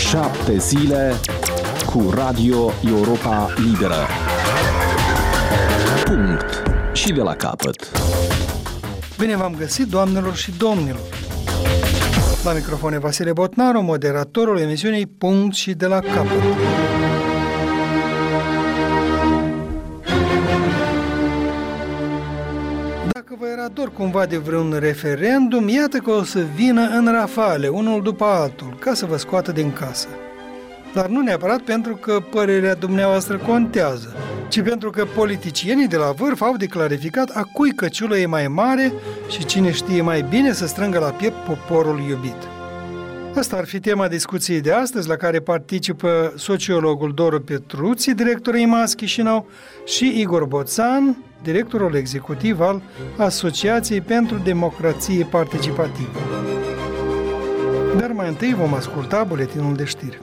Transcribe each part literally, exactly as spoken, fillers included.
Șapte zile cu Radio Europa Liberă. Punct. Și de la capăt. Bine v-am găsit, doamnelor și domnilor! La microfone Vasile Botnaru, moderatorul emisiunii Punct și de la capăt. Dacă vă era dor cumva de vreun referendum, iată că o să vină în rafale, unul după altul, ca să vă scoată din casă. Dar nu neapărat pentru că părerea dumneavoastră contează, ci pentru că politicienii de la vârf au de clarificat a cui căciulă e mai mare și cine știe mai bine să strângă la piept poporul iubit. Asta ar fi tema discuției de astăzi, la care participă sociologul Doru Petruții, directorul I M A S Chișinău, și Igor Boțan, directorul executiv al Asociației pentru Democrație Participativă. Dar mai întâi vom asculta buletinul de știri.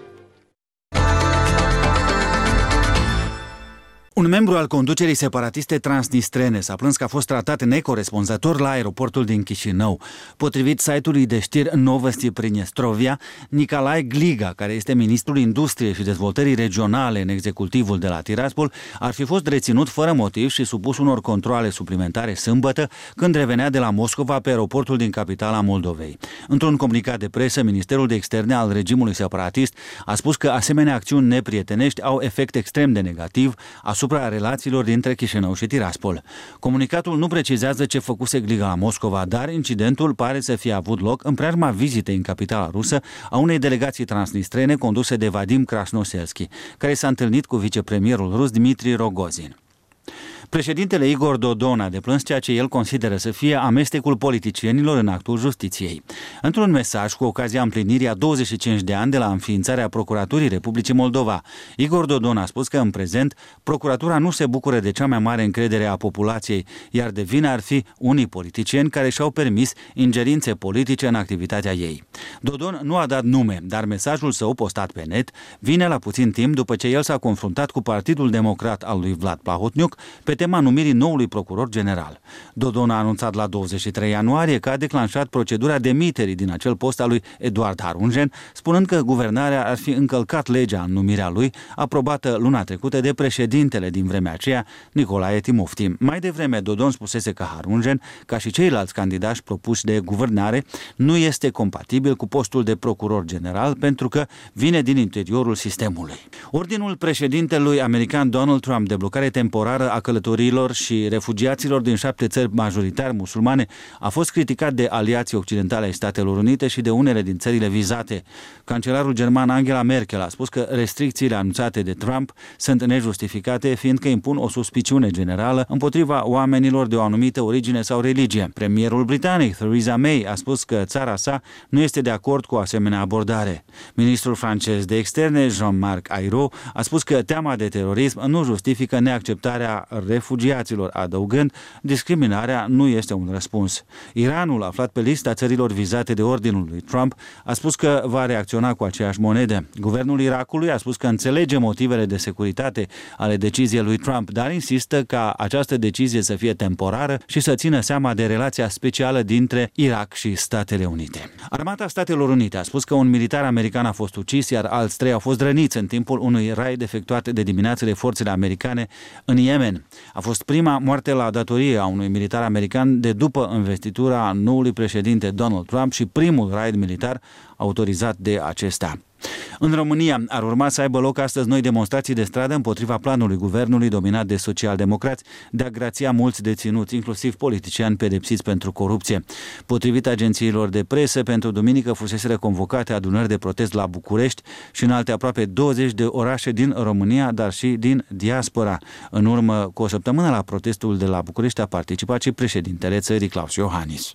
Un membru al conducerii separatiste transnistrene s-a plâns că a fost tratat necorespunzător la aeroportul din Chișinău. Potrivit site-ului de știri Novosti Prinestrovia, Nicolae Gliga, care este ministrul Industriei și Dezvoltării Regionale în executivul de la Tiraspol, ar fi fost reținut fără motiv și supus unor controale suplimentare sâmbătă, când revenea de la Moscova pe aeroportul din capitala Moldovei. Într-un comunicat de presă, Ministerul de Externe al regimului separatist a spus că asemenea acțiuni neprietenești au efect extrem de negativ asupra relațiilor dintre Chișinău și Tiraspol. Comunicatul nu precizează ce făcuse Gliga la Moscova, dar incidentul pare să fie avut loc în preajma vizitei în capitala rusă a unei delegații transnistrene conduse de Vadim Krasnoselski, care s-a întâlnit cu vicepremierul rus Dmitri Rogozin. Președintele Igor Dodon a deplâns ceea ce el consideră să fie amestecul politicienilor în actul justiției. Într-un mesaj cu ocazia împlinirii a douăzeci și cinci de ani de la înființarea Procuraturii Republicii Moldova, Igor Dodon a spus că în prezent procuratura nu se bucură de cea mai mare încredere a populației, iar de vină ar fi unii politicieni care și-au permis ingerințe politice în activitatea ei. Dodon nu a dat nume, dar mesajul său postat pe net vine la puțin timp după ce el s-a confruntat cu Partidul Democrat al lui Vlad Plahotniuc pe tema numirii noului procuror general. Dodon a anunțat la douăzeci și trei ianuarie că a declanșat procedura demiterii din acel post a lui Eduard Harungen, spunând că guvernarea ar fi încălcat legea în numirea lui, aprobată luna trecută de președintele din vremea aceea, Nicolae Timofti. Mai devreme, Dodon spusese că Harungen, ca și ceilalți candidați propuși de guvernare, nu este compatibil cu postul de procuror general pentru că vine din interiorul sistemului. Ordinul președintelui american Donald Trump de blocare temporară a călătoriilor și refugiaților din șapte țări majoritar musulmane a fost criticat de aliații occidentale ai Statelor Unite și de unele din țările vizate. Cancelarul german Angela Merkel a spus că restricțiile anunțate de Trump sunt nejustificate, fiindcă impun o suspiciune generală împotriva oamenilor de o anumită origine sau religie. Premierul britanic Theresa May a spus că țara sa nu este de acord cu o asemenea abordare. Ministrul francez de externe Jean-Marc Ayrault a spus că teama de terorism nu justifică neacceptarea refugiaților, adăugând, discriminarea nu este un răspuns. Iranul, aflat pe lista țărilor vizate de ordinul lui Trump, a spus că va reacționa cu aceeași monedă. Guvernul Irakului a spus că înțelege motivele de securitate ale deciziei lui Trump, dar insistă ca această decizie să fie temporară și să țină seama de relația specială dintre Irak și Statele Unite. Armata Statelor Unite a spus că un militar american a fost ucis, iar alți trei au fost răniți în timpul unui raid efectuat de dimineață de forțele americane în Yemen. A fost prima moarte la datorie a unui militar american de după investitura noului președinte Donald Trump și primul raid militar autorizat de acesta. În România ar urma să aibă loc astăzi noi demonstrații de stradă împotriva planului guvernului dominat de socialdemocrați de a grația mulți deținuți, inclusiv politicieni pedepsiți pentru corupție. Potrivit agențiilor de presă, pentru duminică fuseseră convocate adunări de protest la București și în alte aproape douăzeci de orașe din România, dar și din diaspora. În urmă cu o săptămână la protestul de la București a participat și președintele țării Klaus Iohannis.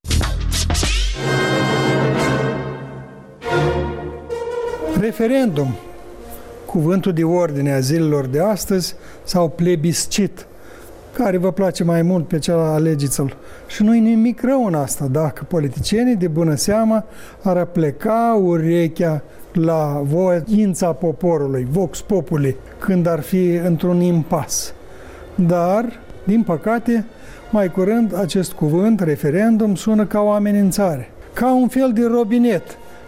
Referendum, cuvântul de ordine a zilelor de astăzi, sau plebiscit, care vă place mai mult, pe cel alegeți-l. Și nu-i nimic rău în asta, dacă politicienii de bună seamă ar pleca urechea la voința poporului, vox populi, când ar fi într-un impas. Dar, din păcate, mai curând acest cuvânt, referendum, sună ca o amenințare, ca un fel de robinet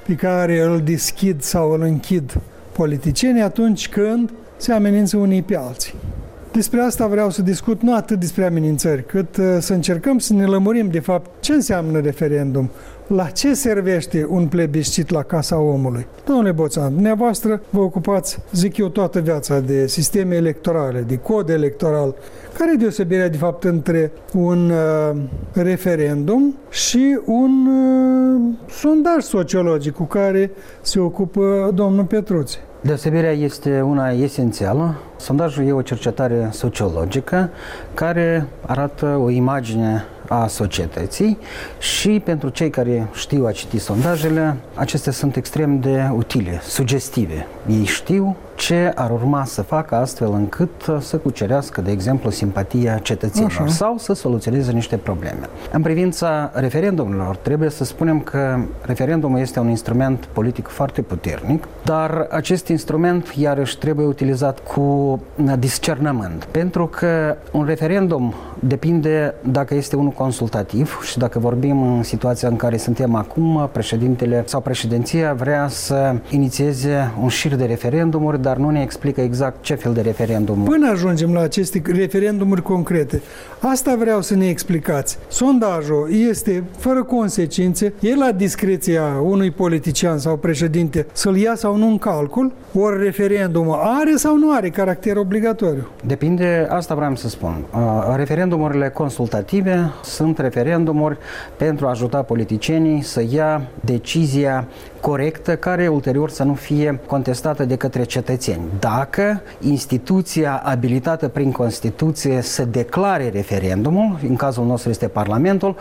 pe care îl deschid sau îl închid politicienii atunci când se amenință unii pe alții. Despre asta vreau să discut, nu atât despre amenințări, cât să încercăm să ne lămurim de fapt ce înseamnă referendum, la ce servește un plebiscit la Casa Omului. Domnule Boțan, dumneavoastră vă ocupați, zic eu, toată viața de sisteme electorale, de cod electoral. Care e deosebirea, de fapt, între un uh, referendum și un uh, sondaj sociologic cu care se ocupă domnul Petruți? Deosebirea este una esențială. Sondajul e o cercetare sociologică care arată o imagine a societății și pentru cei care știu a citi sondajele, acestea sunt extrem de utile, sugestive. Ei știu ce ar urma să facă astfel încât să cucerească, de exemplu, simpatia cetățenilor Așa. sau să soluționeze niște probleme. În privința referendumurilor, trebuie să spunem că referendumul este un instrument politic foarte puternic, dar acest instrument, iarăși, trebuie utilizat cu discernământ. Pentru că un referendum depinde dacă este unul consultativ și dacă vorbim în situația în care suntem acum, președintele sau președinția vrea să inițieze un șir de referendumuri, dar nu ne explică exact ce fel de referendum. Până ajungem la aceste referendumuri concrete, asta vreau să ne explicați. Sondajul este fără consecințe, e la discreția unui politician sau președinte să-l ia sau nu în calcul, ori referendumul are sau nu are caracter obligatoriu? Depinde, asta vreau să spun. Referendumurile consultative sunt referendumuri pentru a ajuta politicienii să ia decizia corectă, care ulterior să nu fie contestată de către cetățeni. Dacă instituția abilitată prin Constituție să declare referendumul, în cazul nostru este Parlamentul,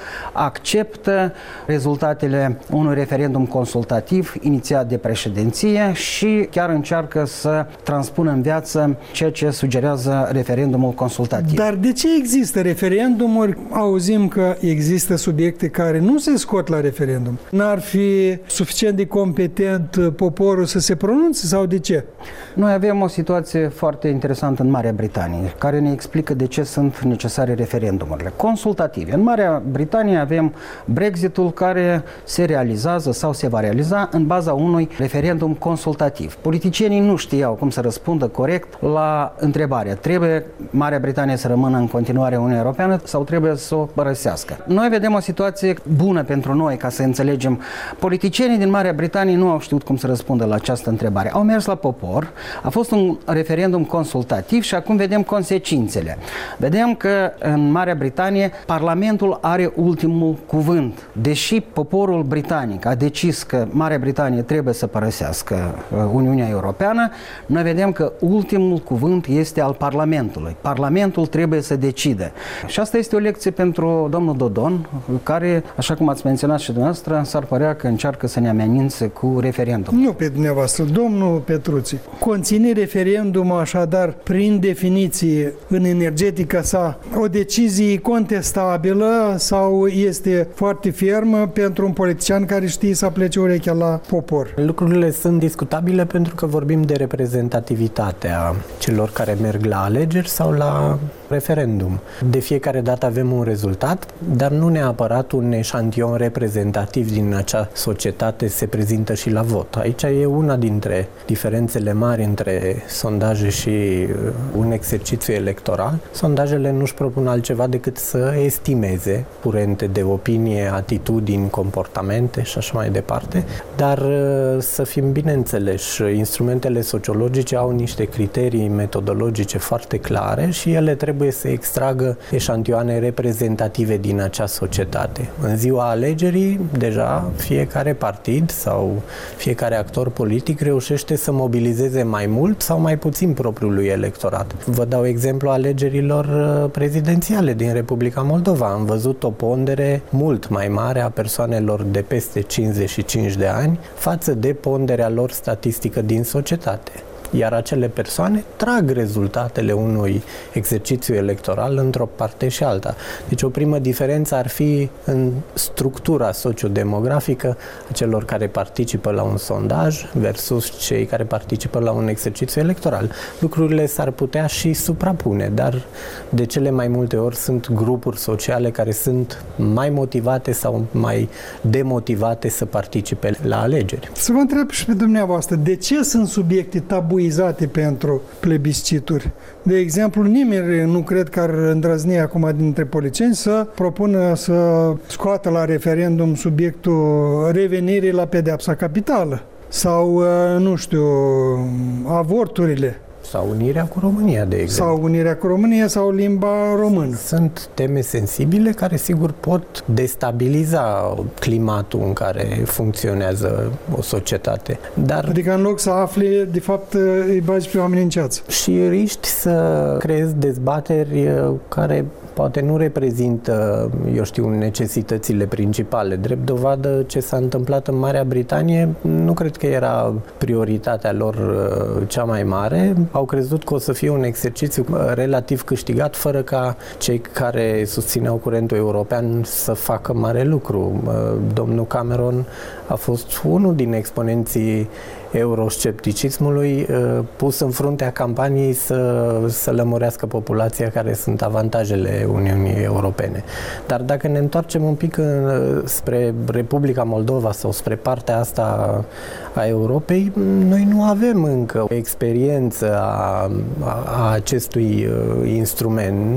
acceptă rezultatele unui referendum consultativ inițiat de președinție și chiar încearcă să transpună în viață ceea ce sugerează referendumul consultativ. Dar de ce există referendumuri? Auzim că există subiecte care nu se scot la referendum. N-ar fi suficient de competent poporul să se pronunțe sau de ce? Noi avem o situație foarte interesantă în Marea Britanie, care ne explică de ce sunt necesare referendumurile consultative. În Marea Britanie avem Brexitul care se realizează sau se va realiza în baza unui referendum consultativ. Politicienii nu știau cum să răspundă corect la întrebarea: trebuie Marea Britanie să rămână în continuare Uniunea Europeană sau trebuie să o părăsească? Noi vedem o situație bună pentru noi, ca să înțelegem. Politicienii din Marea Britanie nu au știut cum să răspundă la această întrebare. Au mers la popor, a fost un referendum consultativ și acum vedem consecințele. Vedem că în Marea Britanie Parlamentul are ultimul cuvânt. Deși poporul britanic a decis că Marea Britanie trebuie să părăsească Uniunea Europeană, noi vedem că ultimul cuvânt este al Parlamentului. Parlamentul trebuie să decide. Și asta este o lecție pentru domnul Dodon, care, așa cum ați menționat și dumneavoastră, s-ar părea că încearcă să ne amenințe cu referendum. Nu pe dumneavoastră, domnul Petruți. Conține referendumul așadar, prin definiție, în energetica sa, o decizie contestabilă sau este foarte fermă pentru un politician care știe să plece urechea la popor? Lucrurile sunt discutabile pentru că vorbim de reprezentativitatea celor care merg la alegeri sau la referendum. De fiecare dată avem un rezultat, dar nu neapărat un eșantion reprezentativ din acea societate se prezintă și la vot. Aici e una dintre diferențele mari între sondaje și un exercițiu electoral. Sondajele nu-și propun altceva decât să estimeze curente de opinie, atitudini, comportamente și așa mai departe, dar să fim bine înțeleși, instrumentele sociologice au niște criterii metodologice foarte clare și ele trebuie să extragă eșantioane reprezentative din acea societate. În ziua alegerii, deja fiecare partid sau fiecare actor politic reușește să mobilizeze mai mult sau mai puțin propriul lui electorat. Vă dau exemplu alegerilor prezidențiale din Republica Moldova. Am văzut o pondere mult mai mare a persoanelor de peste cincizeci și cinci de ani față de ponderea lor statistică din societate. iar acele persoane trag rezultatele unui exercițiu electoral într-o parte și alta. Deci o primă diferență ar fi în structura sociodemografică a celor care participă la un sondaj versus cei care participă la un exercițiu electoral. Lucrurile s-ar putea și suprapune, dar de cele mai multe ori sunt grupuri sociale care sunt mai motivate sau mai demotivate să participe la alegeri. Să vă întreb și pe dumneavoastră, de ce sunt subiecte tabuizate pentru plebiscituri? De exemplu, nimeni nu cred că ar îndrăzni acum dintre politicieni să propună să scoată la referendum subiectul revenirii la pedeapsa capitală sau, nu știu, avorturile. Sau unirea cu România, de exemplu. Sau unirea cu România sau limba română. Sunt teme sensibile care, sigur, pot destabiliza climatul în care funcționează o societate. Dar adică, în loc să afli, de fapt, îi bagi pe oameni în ceață. Și riști să creezi dezbateri care poate nu reprezintă, eu știu, necesitățile principale. Drept dovadă, ce s-a întâmplat în Marea Britanie, nu cred că era prioritatea lor cea mai mare. Au crezut că o să fie un exercițiu relativ câștigat, fără ca cei care susțineau curentul european să facă mare lucru. Domnul Cameron a fost unul din exponenții euroscepticismului, pus în fruntea campaniei să, să lămurească populația care sunt avantajele Uniunii Europene. Dar dacă ne întoarcem un pic în, spre Republica Moldova sau spre partea asta a Europei, noi nu avem încă o experiență a, a acestui instrument.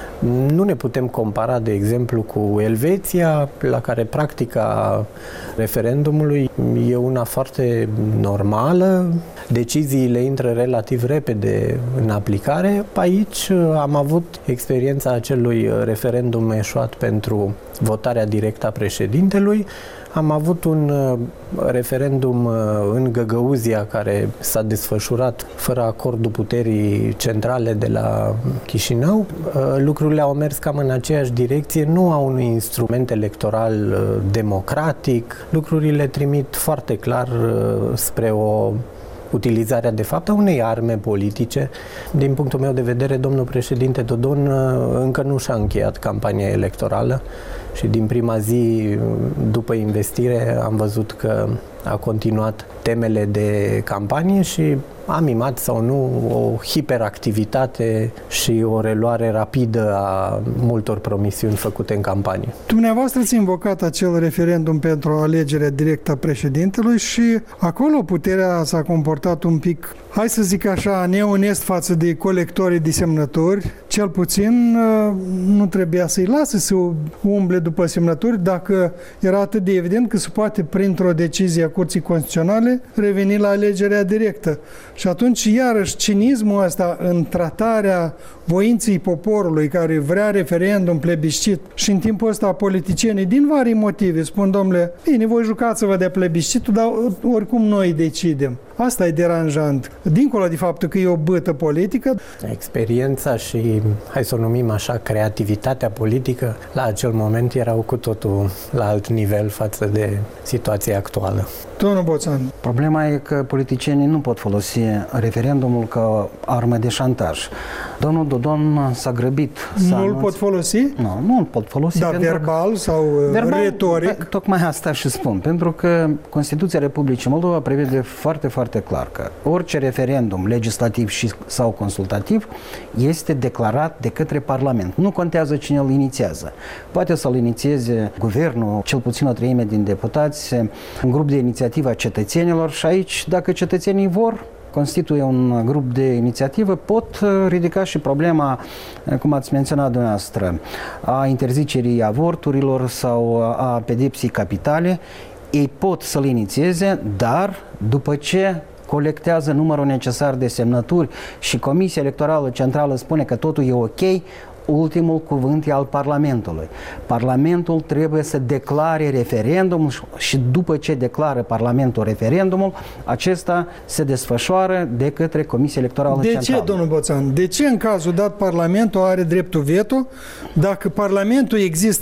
Nu ne putem compara, de exemplu, cu Elveția, la care practica referendumului e una foarte normală, deciziile intră relativ repede în aplicare. Aici am avut experiența acelui referendum eșuat pentru votarea directă a președintelui. Am avut un referendum în Găgăuzia care s-a desfășurat fără acordul puterii centrale de la Chișinău. Lucrurile au mers cam în aceeași direcție, nu au un instrument electoral democratic. Lucrurile trimit foarte clar spre o utilizarea de fapt a unei arme politice. Din punctul meu de vedere, domnul președinte Dodon încă nu și-a încheiat campania electorală și din prima zi după investire am văzut că a continuat temele de campanie și a mimat sau nu o hiperactivitate și o reluare rapidă a multor promisiuni făcute în campanie. Dumneavoastră ați invocat acel referendum pentru alegerea directă a președintelui și acolo puterea s-a comportat un pic, hai să zic așa, neonest față de colectorii de semnături. Cel puțin nu trebuia să-i lase să umble după semnături dacă era atât de evident că se poate, printr-o decizie a Curții Constituționale, reveni la alegerea directă. Și atunci, iarăși, cinismul ăsta în tratarea voinței poporului care vrea referendum, plebiscit, și în timpul ăsta politicienii, din vari motive, spun, domnule, bine, voi jucați-vă de plebiscitul, dar oricum noi decidem. Asta e deranjant. Dincolo de faptul că e o bâtă politică. Experiența și, hai să o numim așa, creativitatea politică, la acel moment erau cu totul la alt nivel față de situația actuală. Domnul Boțan. Problema e că politicienii nu pot folosi referendumul ca armă de șantaj. Domnul Dodon s-a grăbit. Nu îl pot folosi? Nu, nu îl pot folosi. Dar verbal sau verbal, retoric? Tocmai asta și spun. Pentru că Constituția Republicii Moldova prevede foarte, foarte clar că orice referendum legislativ și sau consultativ este declarat de către Parlament. Nu contează cine îl inițiază. Poate să-l inițieze guvernul, cel puțin o treime din deputați, un grup de inițiativă a cetățenilor și aici, dacă cetățenii vor, constituie un grup de inițiativă, pot ridica și problema, cum ați menționat dumneavoastră, a interzicerii avorturilor sau a pedepsii capitale. Ei pot să-l inițieze, dar după ce colectează numărul necesar de semnături și Comisia Electorală Centrală spune că totul e ok, ultimul cuvânt e al Parlamentului. Parlamentul trebuie să declare referendumul și după ce declară Parlamentul referendumul, acesta se desfășoară de către Comisia Electorală de Centrală. De ce, domnul Boțan? De ce în cazul dat Parlamentul are dreptul veto dacă Parlamentul există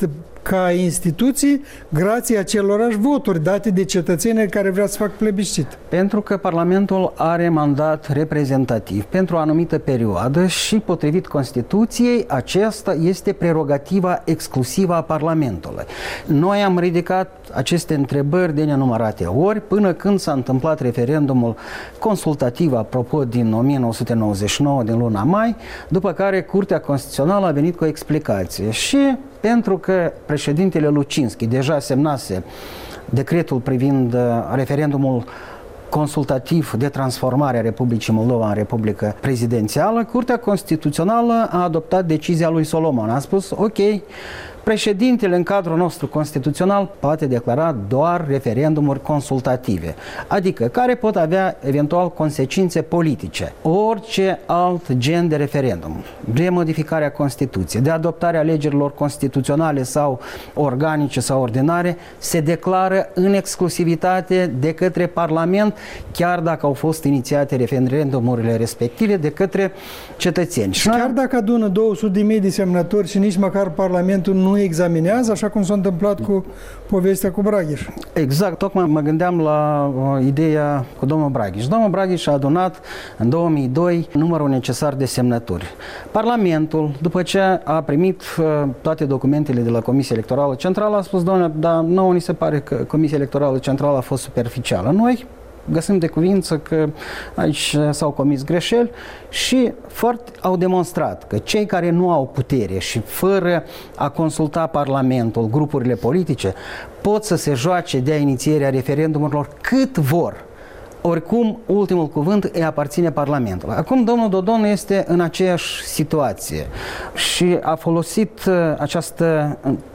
ca instituții grație acelorași voturi date de cetățenii care vrea să facă plebiscit. Pentru că Parlamentul are mandat reprezentativ pentru o anumită perioadă și, potrivit Constituției, acesta este prerogativa exclusivă a Parlamentului. Noi am ridicat aceste întrebări de nenumărate ori până când s-a întâmplat referendumul consultativ, apropo, din o mie nouă sute nouăzeci și nouă, din luna mai, după care Curtea Constituțională a venit cu o explicație. Și pentru că președintele Lucinski deja semnase decretul privind referendumul consultativ de transformare a Republicii Moldova în Republică Prezidențială, Curtea Constituțională a adoptat decizia lui Solomon. A spus, ok, președintele în cadrul nostru constituțional poate declara doar referendumuri consultative, adică care pot avea eventual consecințe politice. Orice alt gen de referendum, de modificarea Constituției, de adoptarea alegerilor constituționale sau organice sau ordinare, se declară în exclusivitate de către Parlament, chiar dacă au fost inițiate referendumurile respective de către cetățeni. Și chiar dacă adună două sute de mii de semnători și nici măcar Parlamentul nu examinează, așa cum s-a întâmplat cu povestea cu Braghiș. Exact, tocmai mă gândeam la uh, ideea cu domnul Braghiș. Domnul Braghiș a adunat în două mii doi numărul necesar de semnături. Parlamentul, după ce a primit uh, toate documentele de la Comisia Electorală Centrală, a spus, doamne, dar nouă ni se pare că Comisia Electorală Centrală a fost superficială. Noi găsim de cuvință că aici s-au comis greșeli și foarte au demonstrat că cei care nu au putere și fără a consulta Parlamentul, grupurile politice, pot să se joace de inițierea referendumurilor cât vor. Oricum, ultimul cuvânt îi aparține Parlamentului. Acum, domnul Dodon este în aceeași situație și a folosit această,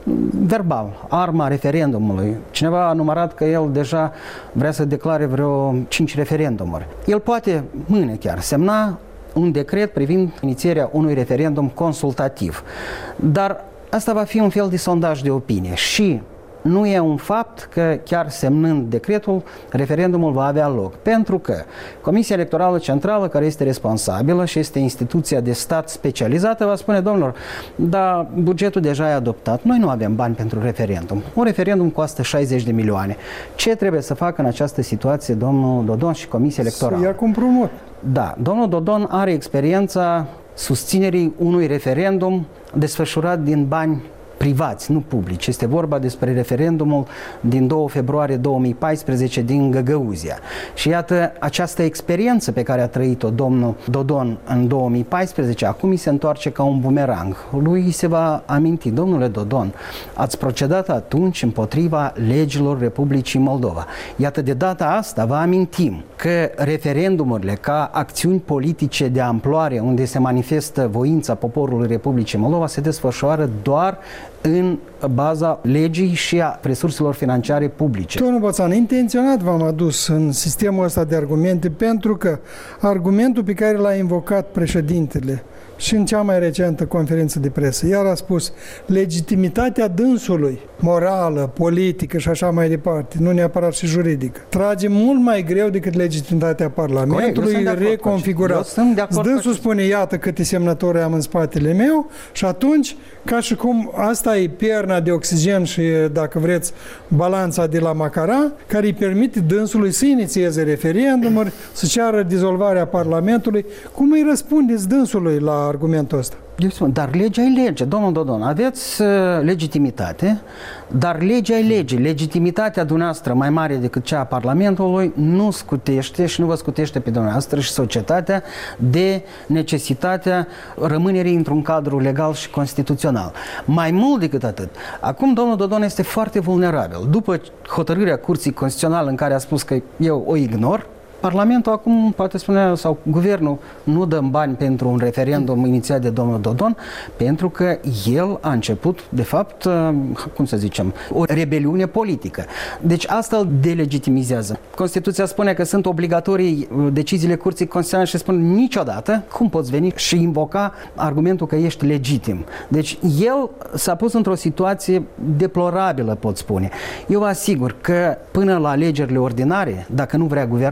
verbal, arma referendumului. Cineva a numărat că el deja vrea să declare vreo cinci referendumuri. El poate, mâine chiar, semna un decret privind inițierea unui referendum consultativ. Dar asta va fi un fel de sondaj de opinie și nu e un fapt că chiar semnând decretul, referendumul va avea loc. Pentru că Comisia Electorală Centrală, care este responsabilă și este instituția de stat specializată, va spune, domnilor, dar bugetul deja e adoptat, noi nu avem bani pentru referendum. Un referendum costă șaizeci de milioane. Ce trebuie să facă în această situație domnul Dodon și Comisia Electorală? Să ia cu împrumut. Da, domnul Dodon are experiența susținerii unui referendum desfășurat din bani privați, nu publici. Este vorba despre referendumul din doi februarie două mii paisprezece din Găgăuzia. Și iată, această experiență pe care a trăit-o domnul Dodon în două mii paisprezece, acum îi se întoarce ca un bumerang. Lui se va aminti, domnule Dodon, ați procedat atunci împotriva legilor Republicii Moldova. Iată, de data asta vă amintim că referendumurile ca acțiuni politice de amploare unde se manifestă voința poporului Republicii Moldova se desfășoară doar în baza legii și a resurselor financiare publice. Domnul Bățan, intenționat v-am adus în sistemul ăsta de argumente pentru că argumentul pe care l-a invocat președintele și în cea mai recentă conferință de presă, iar a spus legitimitatea dânsului, morală, politică și așa mai departe, nu neapărat și juridică, trage mult mai greu decât legitimitatea Parlamentului reconfigurat. Dânsul spune, iată câte semnători am în spatele meu și atunci, ca și cum asta e perna de oxigen și, dacă vreți, balanța de la Macara, care îi permite dânsului să inițieze referendumuri, să ceară dizolvarea Parlamentului. Cum îi răspundeți dânsului la argumentul ăsta? Eu spun, dar legea e lege, domnul Dodon, aveți uh, legitimitate, dar legea e lege. Legitimitatea dumneavoastră mai mare decât cea a Parlamentului nu scutește și nu vă scutește pe dumneavoastră și societatea de necesitatea rămânerii într-un cadru legal și constituțional. Mai mult decât atât, acum domnul Dodon este foarte vulnerabil. După hotărârea Curții Constituționale în care a spus că eu o ignor, Parlamentul acum poate spune, sau guvernul, nu dăm bani pentru un referendum inițiat de domnul Dodon, pentru că el a început, de fapt, cum să zicem, o rebeliune politică. Deci asta îl delegitimizează. Constituția spune că sunt obligatorii deciziile Curții Constituționale și spune niciodată cum poți veni și invoca argumentul că ești legitim. Deci el s-a pus într-o situație deplorabilă, pot spune. Eu vă asigur că până la alegerile ordinare, dacă nu vrea guvernarea,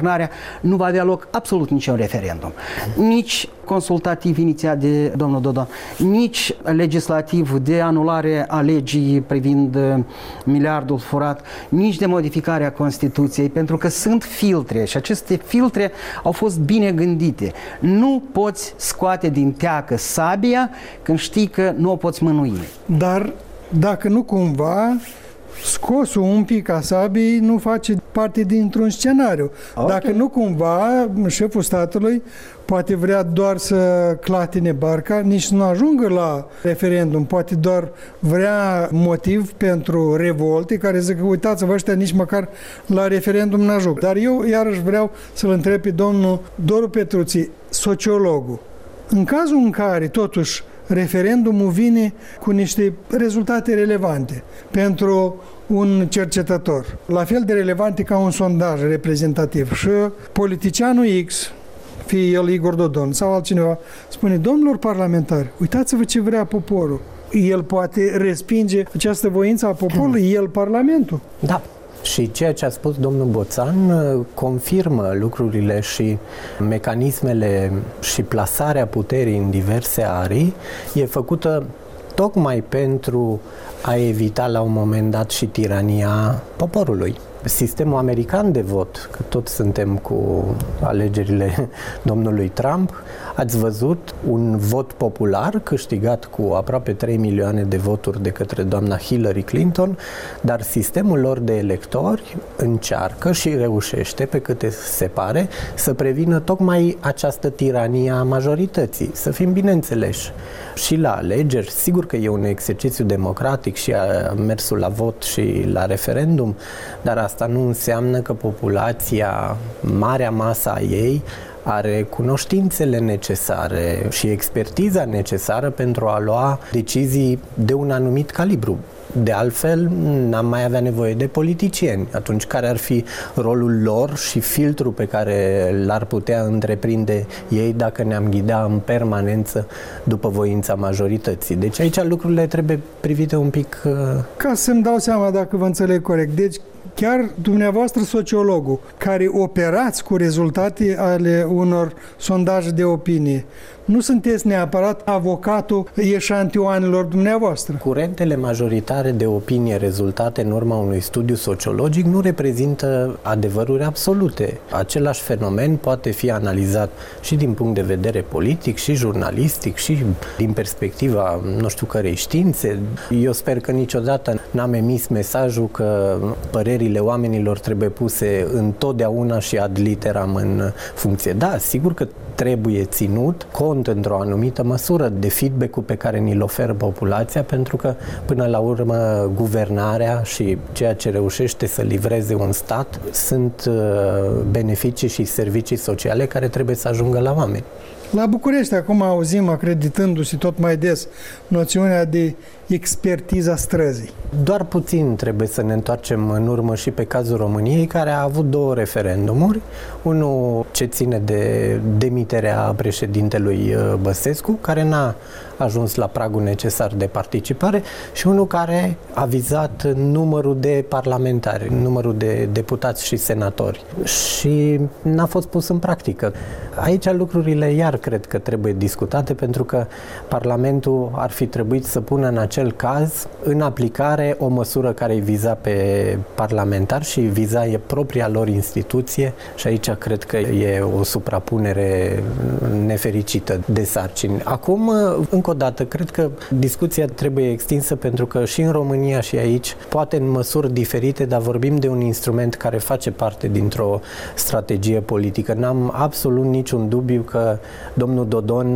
nu va avea loc absolut niciun referendum. Nici consultativ inițiat de domnul Dodon, nici legislativ de anulare a legii privind miliardul furat, nici de modificarea Constituției, pentru că sunt filtre și aceste filtre au fost bine gândite. Nu poți scoate din teacă sabia când știi că nu o poți mânui. Dar dacă nu cumva scosul un pic a sabiei nu face parte dintr-un scenariu. Okay. Dacă nu cumva șeful statului poate vrea doar să clatine barca, nici să nu ajungă la referendum, poate doar vrea motiv pentru revolte care zic că uitați-vă ăștia nici măcar la referendum n-ajung. Dar eu iarăși vreau să-l întreb pe domnul Doru Petruții, sociologul. În cazul în care totuși referendumul vine cu niște rezultate relevante pentru un cercetător, la fel de relevante ca un sondaj reprezentativ, și politicianul X, fie el Igor Dodon sau altcineva, spune, domnilor parlamentari, uitați-vă ce vrea poporul. El poate respinge această voință a poporului, el Parlamentul. Da. Și ceea ce a spus domnul Boțan confirmă lucrurile și mecanismele și plasarea puterii în diverse arii e făcută tocmai pentru a evita la un moment dat și tirania poporului. Sistemul american de vot, că toți suntem cu alegerile domnului Trump, ați văzut un vot popular câștigat cu aproape trei milioane de voturi de către doamna Hillary Clinton, dar sistemul lor de electori încearcă și reușește, pe câte se pare, să prevină tocmai această tiranie a majorității. Să fim bineînțeleși. Și la alegeri, sigur că e un exercițiu democratic și a mersul la vot și la referendum, dar asta nu înseamnă că populația, marea masă a ei, are cunoștințele necesare și expertiza necesară pentru a lua decizii de un anumit calibru. De altfel, n-am mai avea nevoie de politicieni. Atunci, care ar fi rolul lor și filtrul pe care l-ar putea întreprinde ei dacă ne-am ghida în permanență după voința majorității? Deci aici lucrurile trebuie privite un pic... Uh... Ca să-mi dau seama dacă vă înțeleg corect. Deci, chiar dumneavoastră, sociologul, care operați cu rezultate ale unor sondaje de opinie, nu sunteți neapărat avocatul eșantioanelor dumneavoastră. Curentele majoritare de opinie rezultate în urma unui studiu sociologic nu reprezintă adevăruri absolute. Același fenomen poate fi analizat și din punct de vedere politic, și jurnalistic, și din perspectiva, nu știu cărei științe. Eu sper că niciodată n-am emis mesajul că părerile oamenilor trebuie puse întotdeauna și ad literam în funcție. Da, sigur că trebuie ținut cont într-o anumită măsură de feedback-ul pe care ni-l oferă populația, pentru că până la urmă guvernarea și ceea ce reușește să livreze un stat sunt beneficii și servicii sociale care trebuie să ajungă la oameni. La București acum auzim, acreditându-se tot mai des, noțiunea de expertiza străzii. Doar puțin trebuie să ne întoarcem în urmă și pe cazul României, care a avut două referendumuri. Unul ce ține de demiterea președintelui Băsescu, care n-a ajuns la pragul necesar de participare, și unul care a vizat numărul de parlamentari, numărul de deputați și senatori. Și n-a fost pus în practică. Aici lucrurile iar cred că trebuie discutate, pentru că Parlamentul ar fi trebuit să pună în acel caz în aplicare o măsură care îi viza pe parlamentari și viza e propria lor instituție, și aici cred că e o suprapunere nefericită de sarcini. Acum, încă o dată, cred că discuția trebuie extinsă, pentru că și în România și aici, poate în măsuri diferite, dar vorbim de un instrument care face parte dintr-o strategie politică. N-am absolut niciun dubiu că domnul Dodon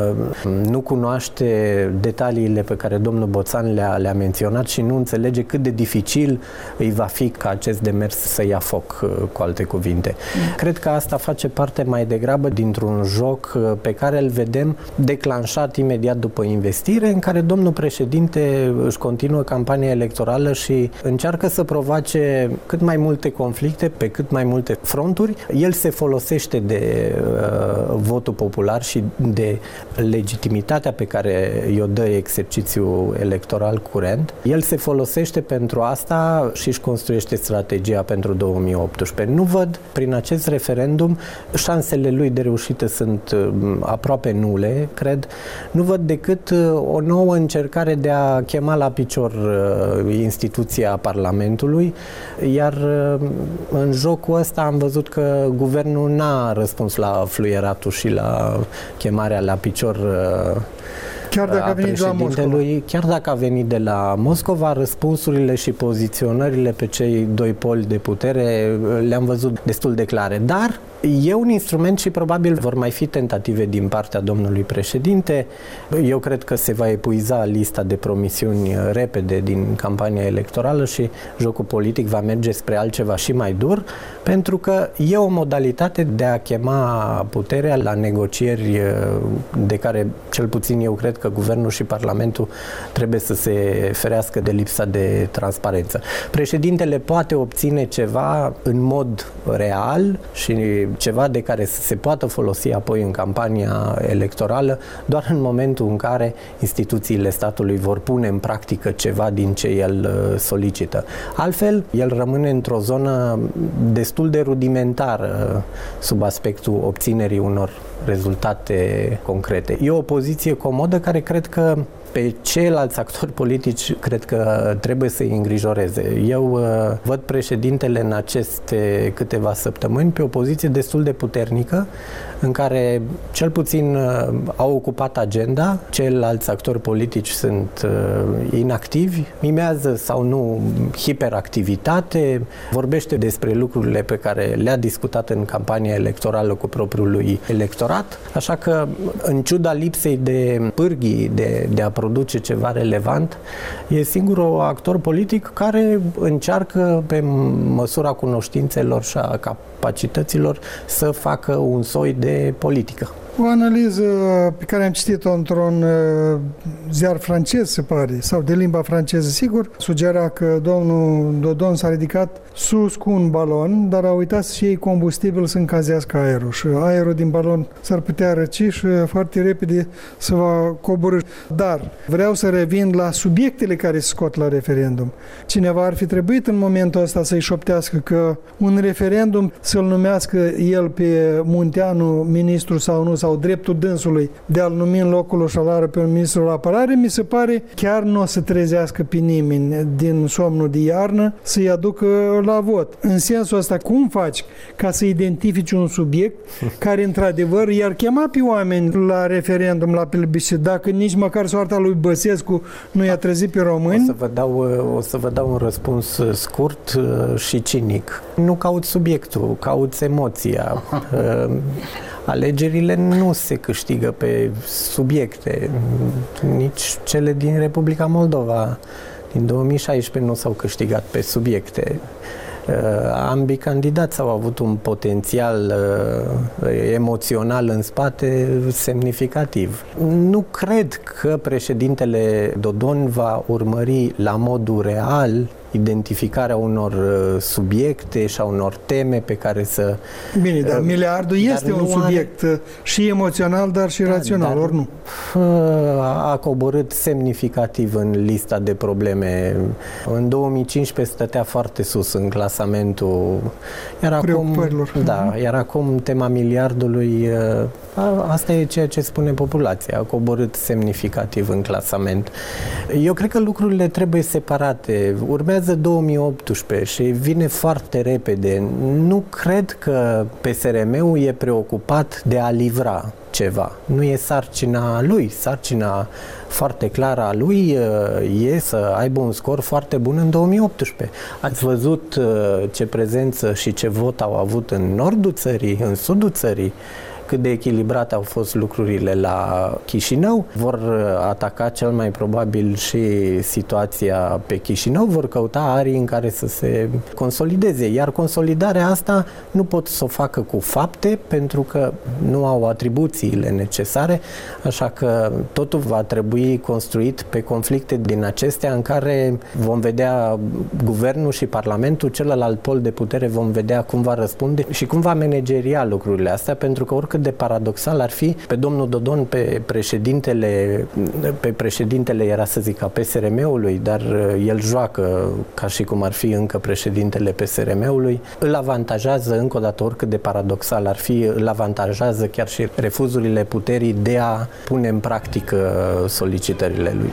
nu cunoaște detaliile pe care domnul Boțan le-a, le-a menționat și nu înțelege cât de dificil îi va fi ca acest demers să ia foc, cu alte cuvinte. Mm. Cred că asta face parte mai degrabă dintr-un joc pe care îl vedem declanșat imediat după investire, în care domnul președinte își continuă campania electorală și încearcă să provoace cât mai multe conflicte pe cât mai multe fronturi. El se folosește de uh, votul popular popular și de legitimitatea pe care i-o dă exercițiul electoral curent. El se folosește pentru asta și își construiește strategia pentru două mii optsprezece. Nu văd prin acest referendum, șansele lui de reușită sunt aproape nule, cred. Nu văd decât o nouă încercare de a chema la picior instituția Parlamentului, iar în jocul ăsta am văzut că guvernul n-a răspuns la fluieratul și la chemarea la picior chiar dacă a venit de la Moscova. Chiar dacă a venit de la Moscova, răspunsurile și poziționările pe cei doi poli de putere le-am văzut destul de clare. Dar e un instrument și probabil vor mai fi tentative din partea domnului președinte. Eu cred că se va epuiza lista de promisiuni repede din campania electorală și jocul politic va merge spre altceva și mai dur, pentru că e o modalitate de a chema puterea la negocieri de care cel puțin eu cred că guvernul și Parlamentul trebuie să se ferească de lipsa de transparență. Președintele poate obține ceva în mod real și ceva de care să se poată folosi apoi în campania electorală doar în momentul în care instituțiile statului vor pune în practică ceva din ce el solicită. Altfel, el rămâne într-o zonă destul de rudimentară sub aspectul obținerii unor rezultate concrete. E o poziție comodă care cred că pe ceilalți actori politici cred că trebuie să-i îngrijoreze. Eu uh, văd președintele în aceste câteva săptămâni pe o poziție destul de puternică, în care cel puțin uh, au ocupat agenda, ceilalți actori politici sunt uh, inactivi, mimează sau nu hiperactivitate, vorbește despre lucrurile pe care le-a discutat în campania electorală cu propriul lui electorat, așa că în ciuda lipsei de pârghii de, de a produce ceva relevant, e singurul actor politic care încearcă pe măsura cunoștințelor și a capacităților să facă un soi de politică. O analiză pe care am citit-o într-un uh, ziar francez, se pare, sau de limba franceză, sigur, sugera că domnul Dodon s-a ridicat sus cu un balon, dar a uitat să iei combustibil să încazească aerul și aerul din balon s-ar putea răci și foarte repede să va coborî. Dar vreau să revin la subiectele care se scot la referendum. Cineva ar fi trebuit în momentul ăsta să-i șoptească că un referendum să-l numească el pe Munteanu ministru sau nu, sau dreptul dânsului de a-l numi în locul oșalară pe un ministru la apărare, mi se pare chiar nu o să trezească pe nimeni din somnul de iarnă să-i aducă la vot. În sensul ăsta, cum faci ca să identifici un subiect care într-adevăr i-ar chema pe oameni la referendum, la plebiscit, dacă nici măcar soarta lui Băsescu nu i-a trezit pe români? O să vă dau, o să vă dau un răspuns scurt și cinic. Nu cauți subiectul, cauți emoția. Alegerile nu se câștigă pe subiecte, nici cele din Republica Moldova din două mii șaisprezece nu s-au câștigat pe subiecte. Uh, ambii candidați au avut un potențial uh, emoțional în spate semnificativ. Nu cred că președintele Dodon va urmări la modul real identificarea unor uh, subiecte și a unor teme pe care să... Bine, dar uh, miliardul este un subiect are... și emoțional, dar și da, rațional, dar, ori nu? Uh, a coborât semnificativ în lista de probleme. În două mii cincisprezece stătea foarte sus în clasamentul. Iar acum, da, iar acum tema miliardului, uh, asta e ceea ce spune populația, a coborât semnificativ în clasament. Eu cred că lucrurile trebuie separate. Urmează două mii optsprezece și vine foarte repede. Nu cred că P S R M-ul e preocupat de a livra ceva. Nu e sarcina lui. Sarcina foarte clară a lui e să aibă un scor foarte bun în două mii optsprezece. Ați văzut ce prezență și ce vot au avut în nordul țării, în sudul țării, cât de echilibrate au fost lucrurile la Chișinău. Vor ataca cel mai probabil și situația pe Chișinău, vor căuta arii în care să se consolideze, iar consolidarea asta nu pot să o facă cu fapte, pentru că nu au atribuțiile necesare, așa că totul va trebui construit pe conflicte din acestea în care vom vedea guvernul și parlamentul, celălalt pol de putere, vom vedea cum va răspunde și cum va manageria lucrurile astea, pentru că oricât oricât de paradoxal ar fi, pe domnul Dodon, pe președintele, pe președintele era să zic a P S R M-ului, dar el joacă ca și cum ar fi încă președintele P S R M-ului, îl avantajează, încă o dată, oricât de paradoxal ar fi, îl avantajează chiar și refuzurile puterii de a pune în practică solicitările lui.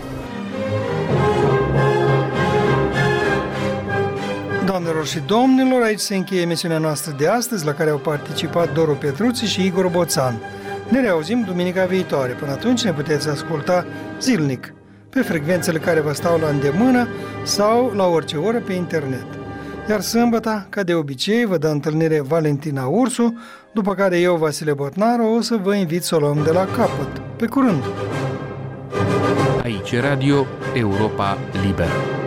Doamnelor și domnilor, aici se încheie emisiunea noastră de astăzi, la care au participat Doru Petruții și Igor Boțan. Ne reauzim duminica viitoare. Până atunci ne puteți asculta zilnic, pe frecvențele care vă stau la îndemână sau la orice oră pe internet. Iar sâmbătă, ca de obicei, vă dă întâlnire Valentina Ursu, după care eu, Vasile Botnaru, o să vă invit să o luăm de la capăt. Pe curând! Aici Radio Europa Liberă.